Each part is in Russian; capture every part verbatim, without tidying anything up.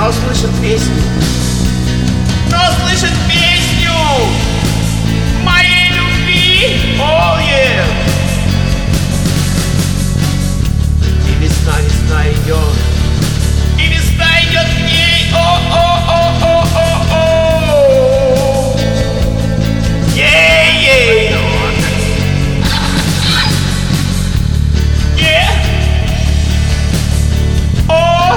но слышит песню, но слышит песню моей любви. Oh, yeah. И весна, весна идет, и весна идет к ней. О, о, о, о, о, о. Yeah, yeah. Yeah. О,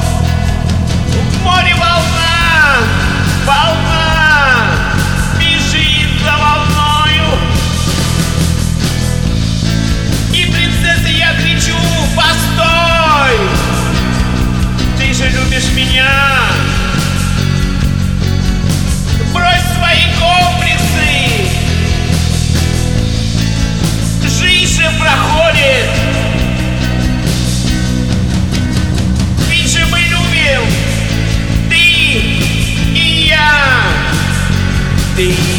в море волна, волна бежит за волною. И принцесса, я кричу: постой! Ты же любишь меня. Брось свои комплексы. Жизнь же проходит. Ведь же мы любим. Ты и я. Ты